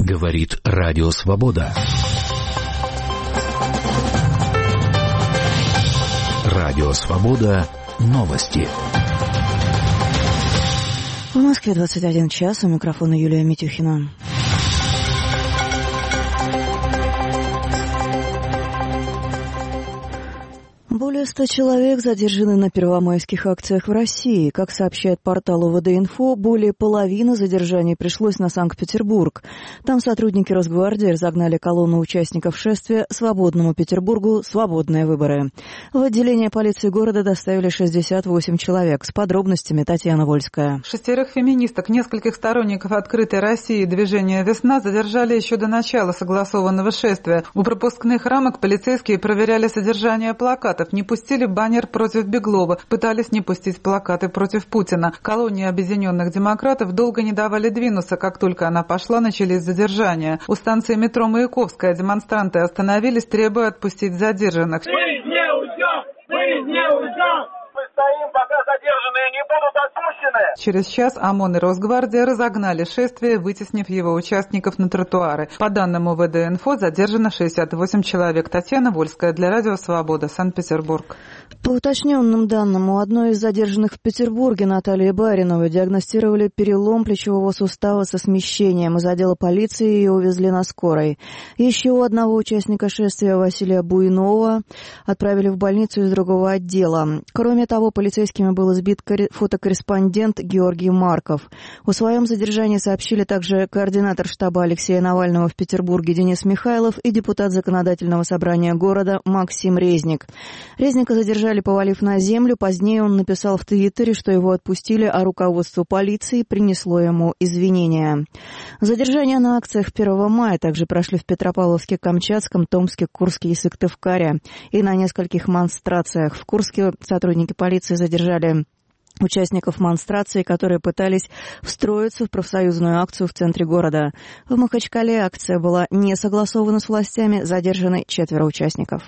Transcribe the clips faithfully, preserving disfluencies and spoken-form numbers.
Говорит Радио Свобода. Радио Свобода. Новости. В Москве двадцать один час. У микрофона Юлия Митюхина. Более ста человек задержаны на первомайских акциях в России. Как сообщает портал о вэ дэ инфо, более половины задержаний пришлось на Санкт-Петербург. Там сотрудники Росгвардии разогнали колонну участников шествия «Свободному Петербургу. Свободные выборы». В отделение полиции города доставили шестьдесят восемь человек. С подробностями Татьяна Вольская. Шестерых феминисток, нескольких сторонников «Открытой России» и движения «Весна» задержали еще до начала согласованного шествия. У пропускных рамок полицейские проверяли содержание плакатов. Не пустили баннер против Беглова, пытались не пустить плакаты против Путина. Колонии Объединенных Демократов долго не давали двинуться. Как только она пошла, начались задержания. У станции метро Маяковская демонстранты остановились, требуя отпустить задержанных. Мы не уйдем! Мы не уйдем! Мы стоим, пока задержанные не будут отпущены! Через час ОМОН и Росгвардия разогнали шествие, вытеснив его участников на тротуары. По данным о вэ дэ инфо, задержано шестьдесят восемь человек. Татьяна Вольская для Радио Свобода, Санкт-Петербург. По уточненным данным, у одной из задержанных в Петербурге, Натальи Бариновой, диагностировали перелом плечевого сустава со смещением. Из отдела полиции ее увезли на скорой. Еще у одного участника шествия, Василия Буйнова, отправили в больницу из другого отдела. Кроме того, полицейскими был избит фотокорреспондент Георгий Марков. О своем задержании сообщили также координатор штаба Алексея Навального в Петербурге Денис Михайлов и депутат Законодательного собрания города Максим Резник. Резника задержали, повалив на землю. Позднее он написал в Твиттере, что его отпустили, а руководство полиции принесло ему извинения. Задержания на акциях первого мая также прошли в Петропавловске, Камчатском, Томске, Курске и Сыктывкаре. И на нескольких монстрациях. В Курске сотрудники полиции задержали участников монстрации, которые пытались встроиться в профсоюзную акцию в центре города. В Махачкале акция была не согласована с властями, задержаны четверо участников.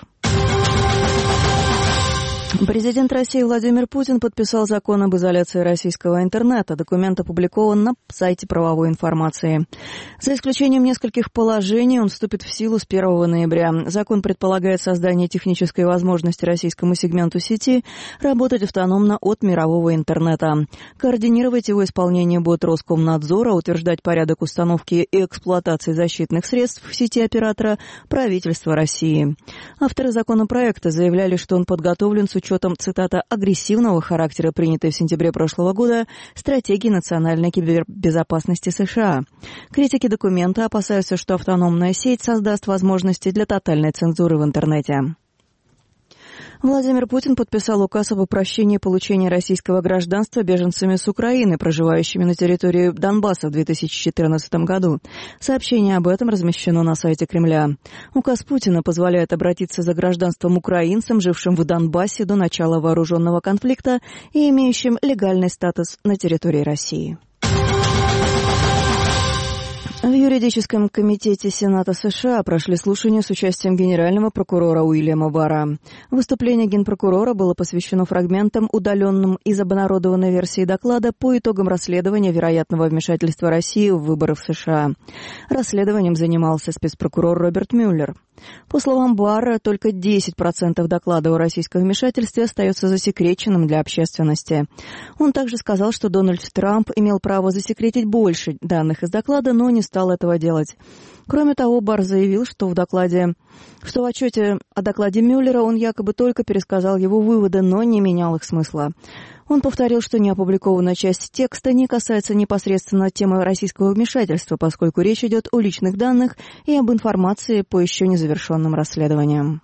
Президент России Владимир Путин подписал закон об изоляции российского интернета. Документ опубликован на сайте правовой информации. За исключением нескольких положений он вступит в силу с первого ноября. Закон предполагает создание технической возможности российскому сегменту сети работать автономно от мирового интернета. Координировать его исполнение будет Роскомнадзор, а утверждать порядок установки и эксплуатации защитных средств в сети оператора правительство России. Авторы законопроекта заявляли, что он подготовлен с учетом, цитата, агрессивного характера, принятой в сентябре прошлого года стратегии национальной кибербезопасности США. Критики документа опасаются, что автономная сеть создаст возможности для тотальной цензуры в интернете. Владимир Путин подписал указ об упрощении получения российского гражданства беженцами с Украины, проживающими на территории Донбасса в две тысячи четырнадцатом году. Сообщение об этом размещено на сайте Кремля. Указ Путина позволяет обратиться за гражданством украинцам, жившим в Донбассе до начала вооруженного конфликта и имеющим легальный статус на территории России. В юридическом комитете Сената США прошли слушания с участием генерального прокурора Уильяма Барра. Выступление генпрокурора было посвящено фрагментам, удаленным из обнародованной версии доклада по итогам расследования вероятного вмешательства России в выборы в США. Расследованием занимался спецпрокурор Роберт Мюллер. По словам Барра, только десять процентов доклада о российском вмешательстве остается засекреченным для общественности. Он также сказал, что Дональд Трамп имел право засекретить больше данных из доклада, но не стал этого делать. Кроме того, Барр заявил, что в докладе, что в отчете о докладе Мюллера он якобы только пересказал его выводы, но не менял их смысла. Он повторил, что неопубликованная часть текста не касается непосредственно темы российского вмешательства, поскольку речь идет о личных данных и об информации по еще незавершенным расследованиям.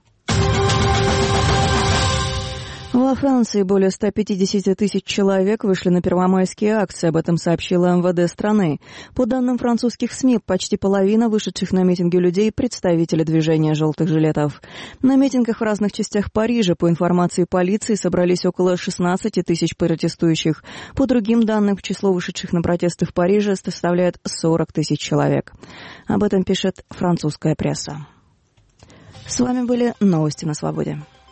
Во Франции более ста пятидесяти тысяч человек вышли на первомайские акции, об этом сообщила эм вэ дэ страны. По данным французских СМИ, почти половина вышедших на митинги людей – представители движения «желтых жилетов». На митингах в разных частях Парижа, по информации полиции, собрались около шестнадцати тысяч протестующих. По другим данным, число вышедших на протесты в Париже составляет сорок тысяч человек. Об этом пишет французская пресса. С вами были новости на Свободе.